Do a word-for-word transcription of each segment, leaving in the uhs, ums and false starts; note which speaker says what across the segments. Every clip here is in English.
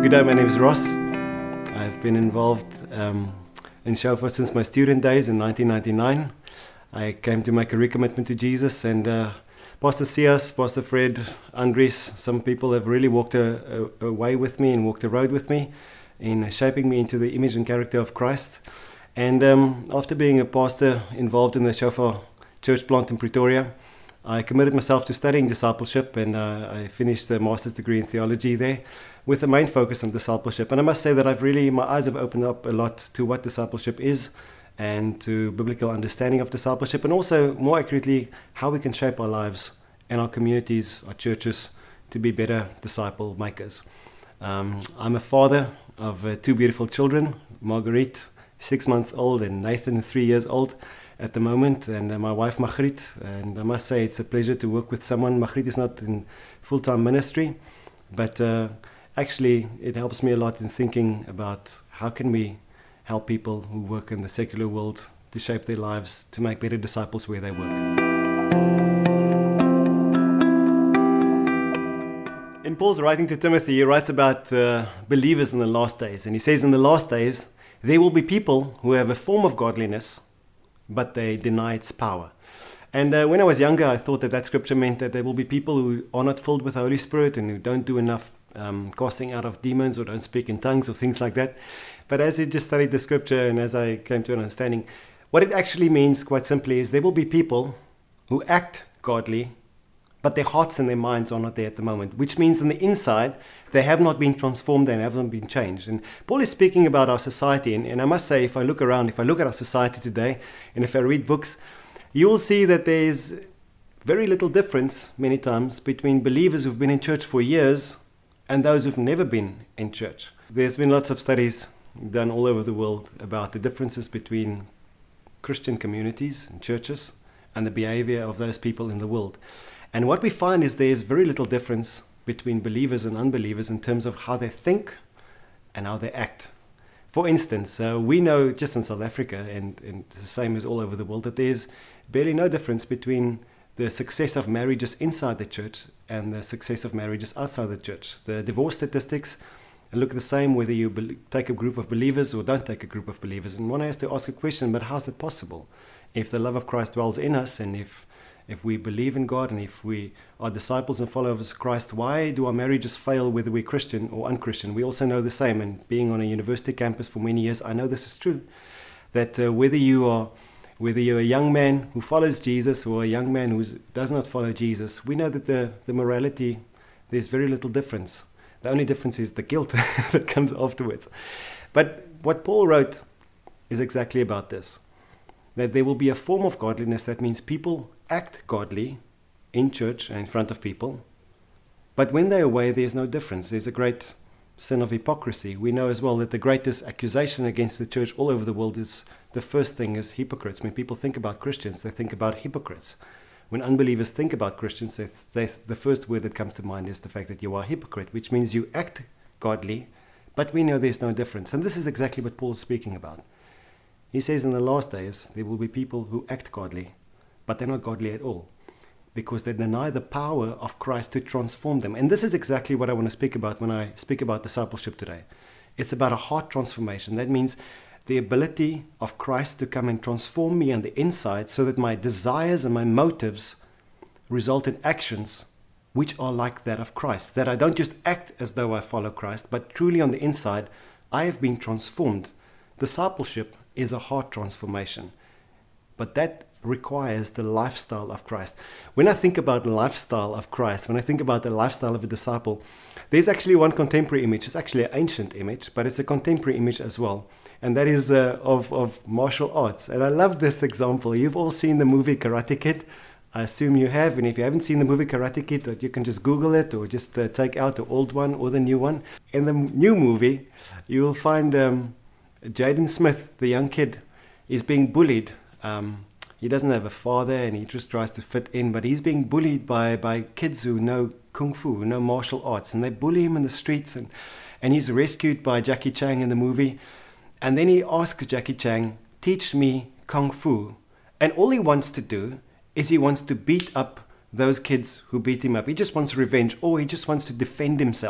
Speaker 1: Good day, my name is Ross. I've been involved um, in Shofar since my student days in nineteen ninety-nine. I came to make a recommitment to Jesus, and uh, Pastor Sias, Pastor Fred, Andres, some people have really walked a, a, a way with me and walked a road with me in shaping me into the image and character of Christ. And um, after being a pastor involved in the Shofar church plant in Pretoria, I committed myself to studying discipleship, and uh, I finished a master's degree in theology there with the main focus on discipleship. And I must say that I've really, my eyes have opened up a lot to what discipleship is and to biblical understanding of discipleship, and also more accurately how we can shape our lives and our communities, our churches, to be better disciple makers. Um, I'm a father of uh, two beautiful children, Marguerite, six months old, and Nathan, three years old at the moment, and uh, my wife Margriet. And I must say it's a pleasure to work with someone. Margriet is not in full-time ministry, but uh, actually it helps me a lot in thinking about how can we help people who work in the secular world to shape their lives, to make better disciples where they work. In Paul's writing to Timothy, he writes about uh, believers in the last days, and he says in the last days there will be people who have a form of godliness, but they deny its power. And uh, when I was younger, I thought that that scripture meant that there will be people who are not filled with the Holy Spirit and who don't do enough um, casting out of demons or don't speak in tongues or things like that. But as I just studied the scripture and as I came to an understanding, what it actually means, quite simply, is there will be people who act godly, but their hearts and their minds are not there at the moment, which means on the inside, they have not been transformed and haven't been changed. And Paul is speaking about our society, and, and I must say, if I look around, if I look at our society today, and if I read books, you will see that there is very little difference, many times, between believers who've been in church for years and those who've never been in church. There's been lots of studies done all over the world about the differences between Christian communities and churches and the behavior of those people in the world. And what we find is there's very little difference between believers and unbelievers in terms of how they think and how they act. For instance, uh, we know just in South Africa, and, and the same as all over the world, that there's barely no difference between the success of marriages inside the church and the success of marriages outside the church. The divorce statistics look the same whether you be- take a group of believers or don't take a group of believers. And one has to ask a question, but how's it possible? If the love of Christ dwells in us, and if If we believe in God, and if we are disciples and followers of Christ, why do our marriages fail whether we're Christian or unchristian? We also know the same, and being on a university campus for many years, I know this is true, that uh, whether you are whether you're a young man who follows Jesus or a young man who does not follow Jesus, we know that the, the morality, there's very little difference. The only difference is the guilt that comes afterwards. But what Paul wrote is exactly about this, that there will be a form of godliness that means people act godly in church and in front of people, but when they're away, there's no difference. There's a great sin of hypocrisy. We know as well that the greatest accusation against the church all over the world is, the first thing is hypocrites. When people think about Christians, they think about hypocrites. When unbelievers think about Christians, they, they, the first word that comes to mind is the fact that you are a hypocrite, which means you act godly, but we know there's no difference. And this is exactly what Paul's speaking about. He says in the last days, there will be people who act godly, but they're not godly at all, because they deny the power of Christ to transform them. And this is exactly what I want to speak about when I speak about discipleship today. It's about a heart transformation. That means the ability of Christ to come and transform me on the inside so that my desires and my motives result in actions which are like that of Christ. That I don't just act as though I follow Christ, but truly on the inside, I have been transformed. Discipleship is a heart transformation. But that requires the lifestyle of Christ. When I think about the lifestyle of Christ, when I think about the lifestyle of a disciple, there's actually one contemporary image. It's actually an ancient image, but it's a contemporary image as well. And that is uh, of, of martial arts. And I love this example. You've all seen the movie Karate Kid. I assume you have. And if you haven't seen the movie Karate Kid, that you can just Google it or just uh, take out the old one or the new one. In the new movie, you will find um, Jaden Smith, the young kid, is being bullied. Um, He doesn't have a father and he just tries to fit in, but he's being bullied by, by kids who know Kung Fu, who know martial arts, and they bully him in the streets, and, and he's rescued by Jackie Chan in the movie. And then he asks Jackie Chan, teach me Kung Fu. And all he wants to do is he wants to beat up those kids who beat him up. He just wants revenge, or he just wants to defend himself.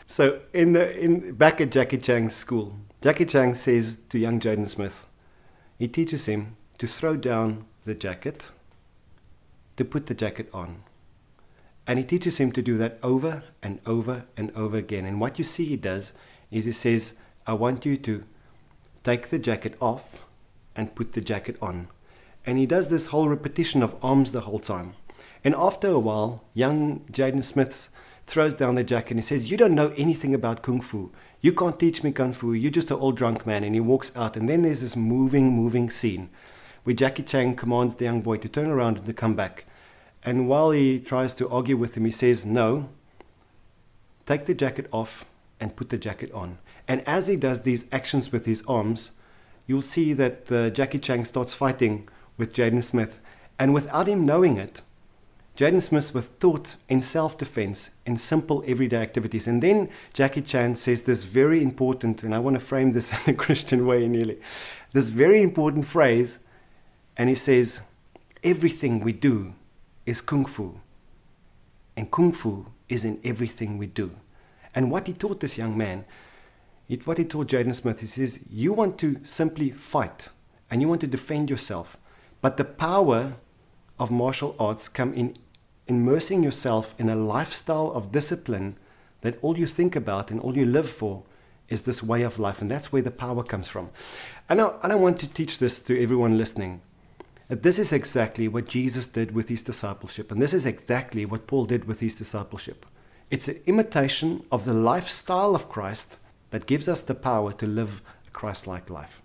Speaker 1: So in the in back at Jackie Chan's school, Jackie Chan says to young Jaden Smith, he teaches him to throw down the jacket, to put the jacket on. And he teaches him to do that over and over and over again. And what you see he does is he says, I want you to take the jacket off and put the jacket on. And he does this whole repetition of arms the whole time. And after a while, young Jaden Smith throws down the jacket and he says, you don't know anything about Kung Fu. You can't teach me Kung Fu. You're just an old drunk man. And he walks out. And then there's this moving, moving scene where Jackie Chan commands the young boy to turn around and to come back. And while he tries to argue with him, he says, no, take the jacket off and put the jacket on. And as he does these actions with his arms, you'll see that uh, Jackie Chan starts fighting with Jaden Smith. And without him knowing it, Jaden Smith was taught in self-defense, in simple everyday activities. And then Jackie Chan says this very important, and I want to frame this in a Christian way nearly, this very important phrase, and he says, everything we do is Kung Fu. And Kung Fu is in everything we do. And what he taught this young man, it, what he taught Jaden Smith, he says, you want to simply fight, and you want to defend yourself. But the power of martial arts come in immersing yourself in a lifestyle of discipline that all you think about and all you live for is this way of life. And that's where the power comes from. And I, and I want to teach this to everyone listening. That this is exactly what Jesus did with his discipleship. And this is exactly what Paul did with his discipleship. It's an imitation of the lifestyle of Christ that gives us the power to live a Christ-like life.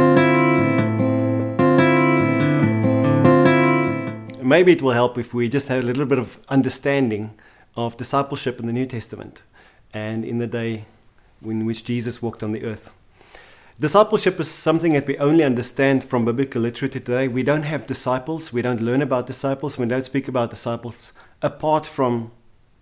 Speaker 1: Maybe it will help if we just have a little bit of understanding of discipleship in the New Testament and in the day in which Jesus walked on the earth. Discipleship is something that we only understand from biblical literature today. We don't have disciples. We don't learn about disciples. We don't speak about disciples apart from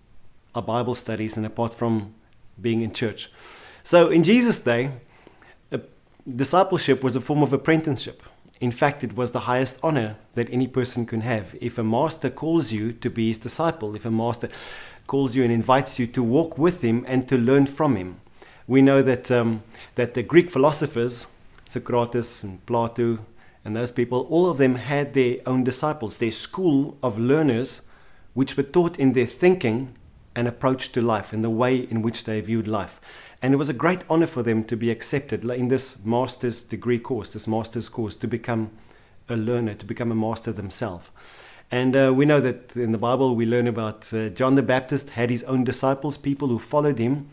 Speaker 1: our Bible studies and apart from being in church. So in Jesus' day, discipleship was a form of apprenticeship. In fact, it was the highest honor that any person can have. If a master calls you to be his disciple, if a master calls you and invites you to walk with him and to learn from him. We know that um, that the Greek philosophers, Socrates and Plato and those people, all of them had their own disciples, their school of learners, which were taught in their thinking and approach to life, in the way in which they viewed life. And it was a great honor for them to be accepted in this master's degree course, this master's course, to become a learner, to become a master themselves. And uh, we know that in the Bible we learn about uh, John the Baptist had his own disciples, people who followed him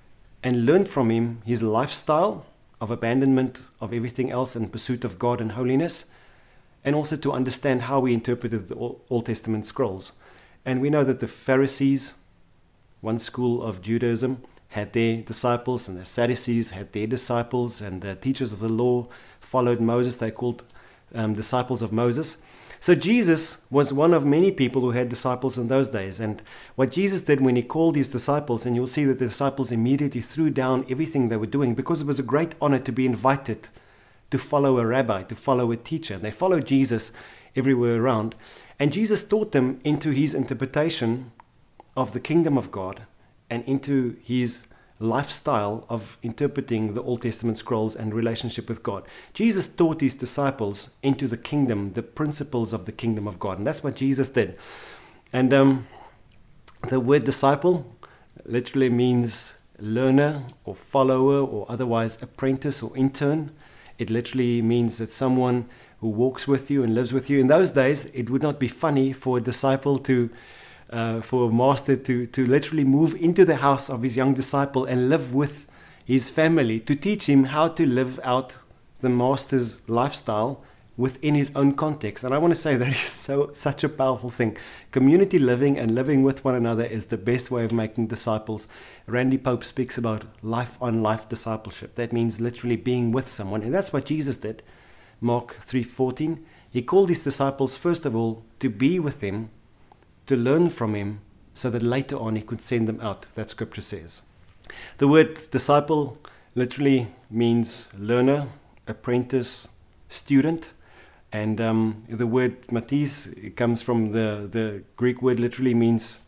Speaker 1: and learned from him his lifestyle of abandonment of everything else in pursuit of God and holiness, and also to understand how he interpreted the Old Testament scrolls. And we know that the Pharisees, one school of Judaism, had their disciples, and the Sadducees had their disciples, and the teachers of the law followed Moses. They called um, disciples of Moses. So Jesus was one of many people who had disciples in those days. And what Jesus did when he called his disciples, and you'll see that the disciples immediately threw down everything they were doing, because it was a great honor to be invited to follow a rabbi, to follow a teacher. They followed Jesus everywhere around. And Jesus taught them into his interpretation of the kingdom of God and into his lifestyle of interpreting the Old Testament scrolls and relationship with God. Jesus taught his disciples into the kingdom, the principles of the kingdom of God. And that's what Jesus did. And um, the word disciple literally means learner or follower or otherwise apprentice or intern. It literally means that someone who walks with you and lives with you. In those days, it would not be funny for a disciple to Uh, for a master to, to literally move into the house of his young disciple and live with his family, to teach him how to live out the master's lifestyle within his own context. And I want to say that is so such a powerful thing. Community living and living with one another is the best way of making disciples. Randy Pope speaks about life-on-life discipleship. That means literally being with someone. And that's what Jesus did. Mark three fourteen. He called his disciples, first of all, to be with him, to learn from him, so that later on he could send them out, that scripture says. The word disciple literally means learner, apprentice, student. And um, the word matis comes from the, the Greek word, literally means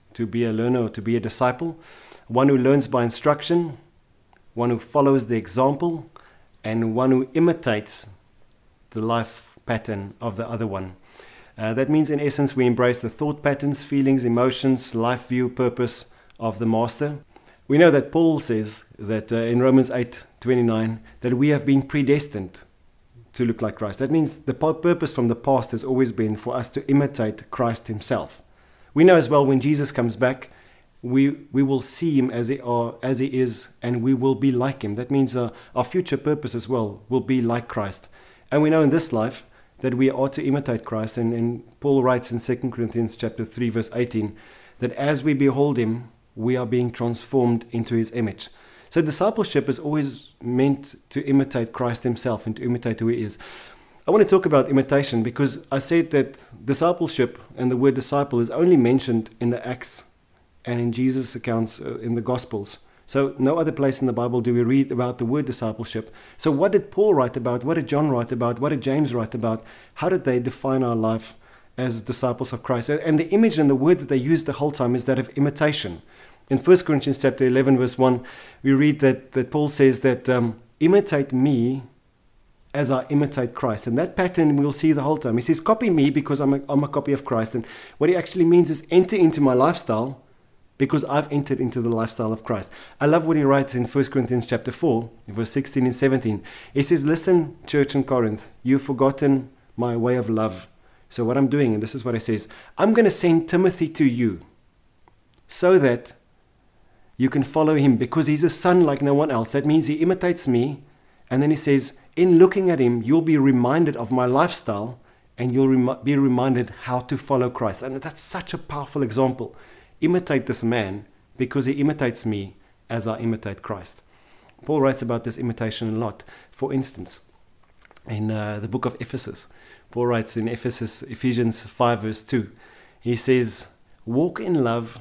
Speaker 1: to be a learner or to be a disciple. One who learns by instruction, one who follows the example, and one who imitates the life pattern of the other one. Uh, that means, in essence, we embrace the thought patterns, feelings, emotions, life view, purpose of the Master. We know that Paul says that uh, in Romans eight twenty-nine that we have been predestined to look like Christ. That means the purpose from the past has always been for us to imitate Christ himself. We know as well when Jesus comes back, we we will see him as he, are, as he is, and we will be like him. That means uh, our future purpose as well will be like Christ. And we know in this life that we are to imitate Christ. And, and Paul writes in Second Corinthians chapter three, verse eighteen, that as we behold him, we are being transformed into his image. So discipleship is always meant to imitate Christ himself and to imitate who he is. I want to talk about imitation because I said that discipleship and the word disciple is only mentioned in the Acts and in Jesus' accounts uh, in the Gospels. So no other place in the Bible do we read about the word discipleship. So what did Paul write about? What did John write about? What did James write about? How did they define our life as disciples of Christ? And the image and the word that they use the whole time is that of imitation. In First Corinthians chapter eleven, verse one, we read that, that Paul says that um, imitate me as I imitate Christ. And that pattern we'll see the whole time. He says, copy me because I'm a, I'm a copy of Christ. And what he actually means is enter into my lifestyle because I've entered into the lifestyle of Christ. I love what he writes in First Corinthians chapter four, verse sixteen and seventeen. He says, listen, church in Corinth, you've forgotten my way of love. So what I'm doing, and this is what he says, I'm going to send Timothy to you so that you can follow him because he's a son like no one else. That means he imitates me. And then he says, in looking at him, you'll be reminded of my lifestyle and you'll rem- be reminded how to follow Christ. And that's such a powerful example. Imitate this man because he imitates me as I imitate Christ. Paul writes about this imitation a lot. For instance, in uh, the book of Ephesus, Paul writes in Ephesus, Ephesians five verse two, he says, walk in love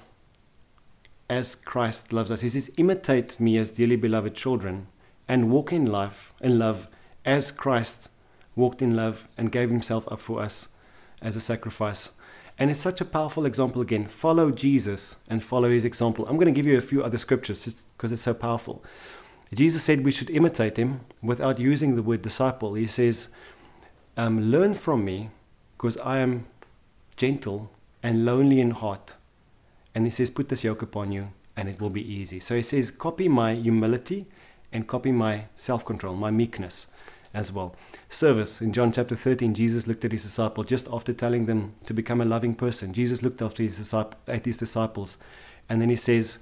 Speaker 1: as Christ loves us. He says, imitate me as dearly beloved children and walk in life and love as Christ walked in love and gave himself up for us as a sacrifice. And it's such a powerful example again. Follow Jesus and follow his example. I'm going to give you a few other scriptures just because it's so powerful. Jesus said we should imitate him without using the word disciple. He says, um, learn from me because I am gentle and lonely in heart. And he says, put this yoke upon you and it will be easy. So he says, copy my humility and copy my self-control, my meekness as well. Service. In John chapter thirteen, Jesus looked at his disciple just after telling them to become a loving person. Jesus looked after his disciple, at his disciples. And then he says,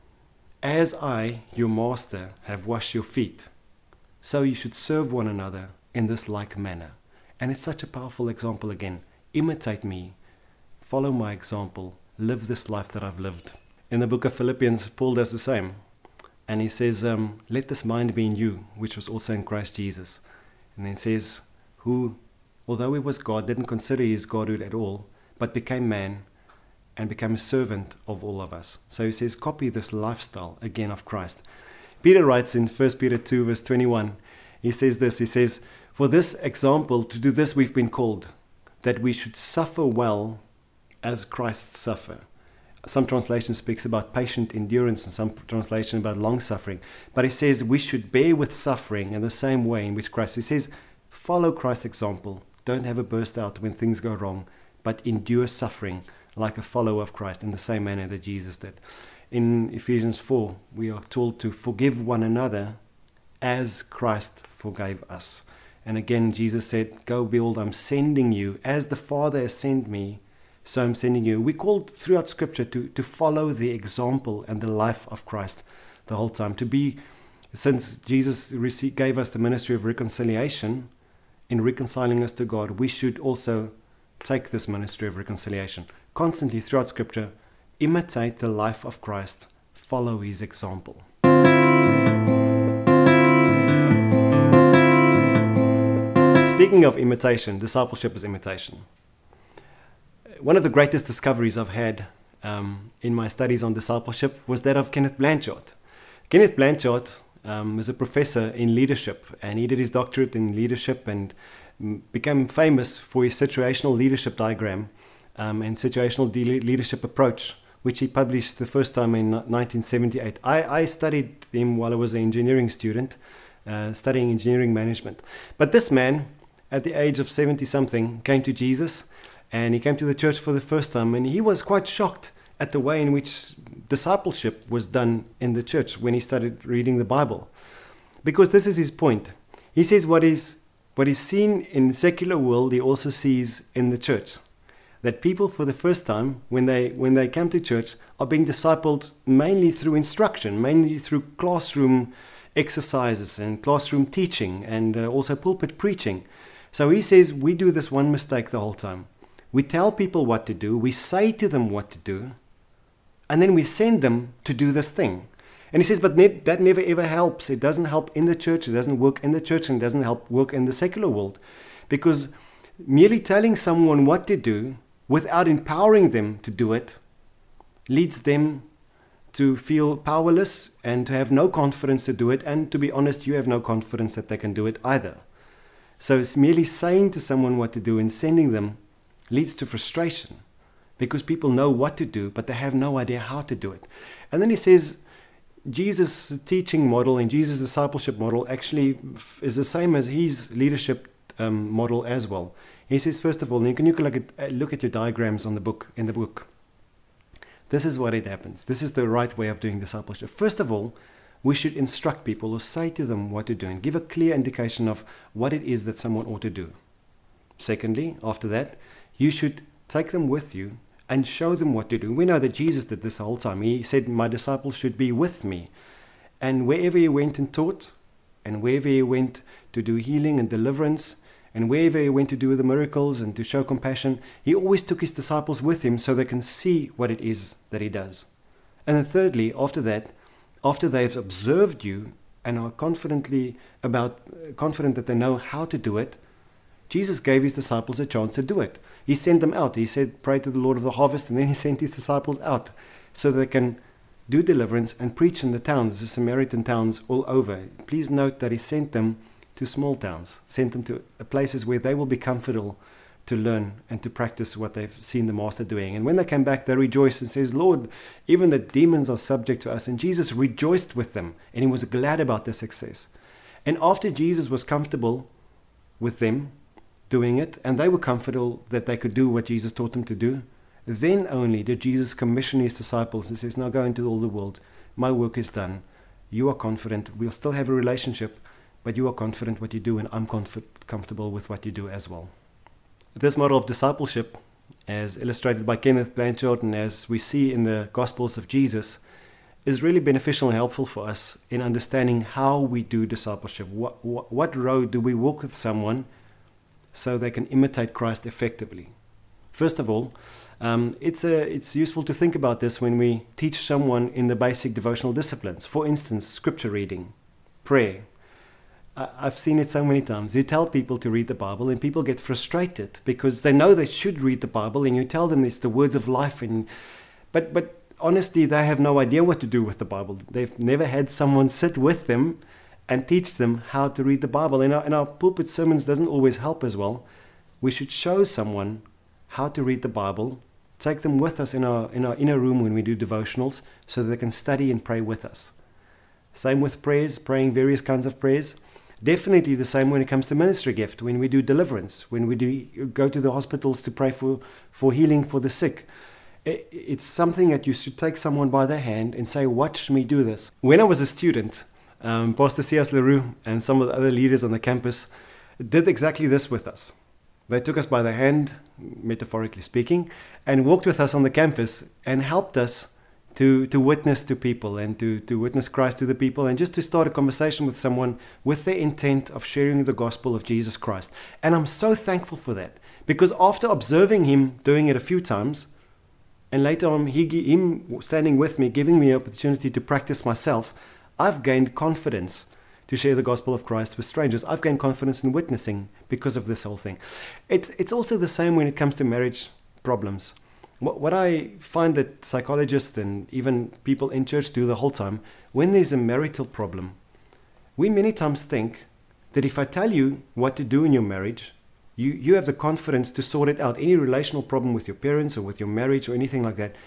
Speaker 1: as I, your master, have washed your feet, so you should serve one another in this like manner. And it's such a powerful example again. Imitate me. Follow my example. Live this life that I've lived. In the book of Philippians, Paul does the same. And he says, um, let this mind be in you, which was also in Christ Jesus. And then it says, who, although he was God, didn't consider his godhood at all, but became man and became a servant of all of us. So he says, copy this lifestyle again of Christ. Peter writes in First Peter two, verse twenty-one, he says this, he says, for this example, to do this we've been called, that we should suffer well as Christ suffered. Some translation speaks about patient endurance and some translation about long suffering. But he says we should bear with suffering in the same way in which Christ. He says follow Christ's example. Don't have a burst out when things go wrong, but endure suffering like a follower of Christ in the same manner that Jesus did. In Ephesians four, we are told to forgive one another as Christ forgave us. And again, Jesus said, go behold, I'm sending you as the Father has sent me. So I'm sending you. We're called throughout Scripture to, to follow the example and the life of Christ the whole time. To be, since Jesus received, gave us the ministry of reconciliation, in reconciling us to God, we should also take this ministry of reconciliation. Constantly throughout Scripture, imitate the life of Christ, follow his example. Speaking of imitation, discipleship is imitation. One of the greatest discoveries I've had um, in my studies on discipleship was that of Kenneth Blanchard. Kenneth Blanchard um, is a professor in leadership, and he did his doctorate in leadership and became famous for his situational leadership diagram um, and situational de- leadership approach, which he published the first time in nineteen seventy-eight. I, I studied him while I was an engineering student, uh, studying engineering management. But this man, at the age of seventy-something, came to Jesus, and he came to the church for the first time, and he was quite shocked at the way in which discipleship was done in the church when he started reading the Bible. Because this is his point. He says what is what is seen in the secular world, he also sees in the church. That people for the first time, when they when they come to church, are being discipled mainly through instruction, mainly through classroom exercises and classroom teaching, and uh, also pulpit preaching. So he says we do this one mistake the whole time. We tell people what to do, we say to them what to do, and then we send them to do this thing. And he says, but ne- that never ever helps. It doesn't help in the church, it doesn't work in the church, and it doesn't help work in the secular world. Because merely telling someone what to do without empowering them to do it leads them to feel powerless and to have no confidence to do it. And to be honest, you have no confidence that they can do it either. So it's merely saying to someone what to do and sending them leads to frustration, because people know what to do, but they have no idea how to do it. And then he says, Jesus' teaching model and Jesus' discipleship model actually is the same as his leadership um, model as well. He says, first of all, and you can look at, look at your diagrams on the book, in the book. This is what it happens. This is the right way of doing discipleship. First of all, we should instruct people or say to them what to do and give a clear indication of what it is that someone ought to do. Secondly, after that, you should take them with you and show them what to do. We know that Jesus did this the whole time. He said, my disciples should be with me. And wherever he went and taught, and wherever he went to do healing and deliverance, and wherever he went to do the miracles and to show compassion, he always took his disciples with him so they can see what it is that he does. And then thirdly, after that, after they've observed you and are confidently about, confident that they know how to do it, Jesus gave his disciples a chance to do it. He sent them out. He said, pray to the Lord of the harvest, and then he sent his disciples out so they can do deliverance and preach in the towns, the Samaritan towns all over. Please note that he sent them to small towns, sent them to places where they will be comfortable to learn and to practice what they've seen the Master doing. And when they came back, they rejoiced and says, Lord, even the demons are subject to us. And Jesus rejoiced with them, and he was glad about their success. And after Jesus was comfortable with them doing it, and they were comfortable that they could do what Jesus taught them to do, then only did Jesus commission his disciples and says, now go into all the world. My work is done. You are confident. We'll still have a relationship, but you are confident what you do, and I'm comf- comfortable with what you do as well. This model of discipleship, as illustrated by Kenneth Blanchard and as we see in the Gospels of Jesus, is really beneficial and helpful for us in understanding how we do discipleship. What, what, what road do we walk with someone so they can imitate Christ effectively? First of all, um, it's, a, it's useful to think about this when we teach someone in the basic devotional disciplines. For instance, scripture reading, prayer. I, I've seen it so many times. You tell people to read the Bible and people get frustrated because they know they should read the Bible, and you tell them it's the words of life. And, but, but honestly, they have no idea what to do with the Bible. They've never had someone sit with them and teach them how to read the Bible. And our, and our pulpit sermons doesn't always help as well. We should show someone how to read the Bible, take them with us in our, in our inner room when we do devotionals so that they can study and pray with us. Same with prayers, praying various kinds of prayers. Definitely the same when it comes to ministry gift, when we do deliverance, when we do go to the hospitals to pray for, for healing for the sick. It, it's something that you should take someone by the hand and say, watch me do this. When I was a student, Um, Pastor C S LaRue and some of the other leaders on the campus did exactly this with us. They took us by the hand, metaphorically speaking, and walked with us on the campus and helped us to, to witness to people and to, to witness Christ to the people, and just to start a conversation with someone with the intent of sharing the gospel of Jesus Christ. And I'm so thankful for that, because after observing him doing it a few times, and later on he, him standing with me, giving me an opportunity to practice myself, I've gained confidence to share the gospel of Christ with strangers. I've gained confidence in witnessing because of this whole thing. It's, it's also the same when it comes to marriage problems. What, what I find that psychologists and even people in church do the whole time, when there's a marital problem, we many times think that if I tell you what to do in your marriage, you, you have the confidence to sort it out. Any relational problem with your parents or with your marriage or anything like that,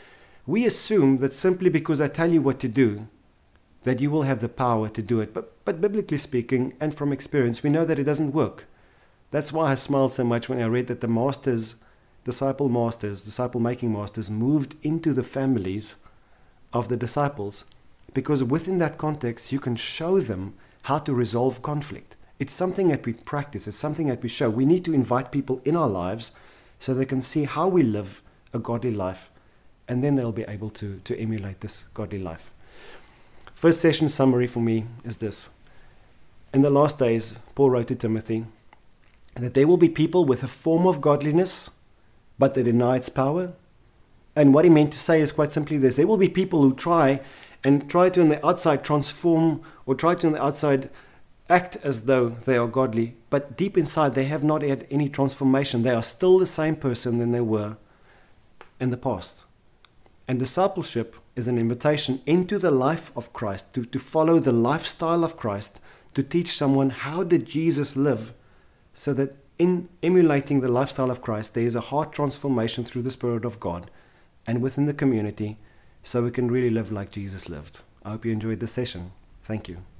Speaker 1: we assume that simply because I tell you what to do, that you will have the power to do it. But, but biblically speaking, and from experience, we know that it doesn't work. That's why I smiled so much when I read that the masters, disciple masters, disciple-making masters, moved into the families of the disciples, because within that context, you can show them how to resolve conflict. It's something that we practice. It's something that we show. We need to invite people in our lives so they can see how we live a godly life, and then they'll be able to, to emulate this godly life. First session summary for me is this. In the last days, Paul wrote to Timothy that there will be people with a form of godliness, but they deny its power. And what he meant to say is quite simply this. There will be people who try and try to on the outside transform, or try to on the outside act as though they are godly, but deep inside they have not had any transformation. They are still the same person than they were in the past. And discipleship is an invitation into the life of Christ, to, to follow the lifestyle of Christ, to teach someone how did Jesus live, so that in emulating the lifestyle of Christ, there is a heart transformation through the Spirit of God and within the community, so we can really live like Jesus lived. I hope you enjoyed this session. Thank you.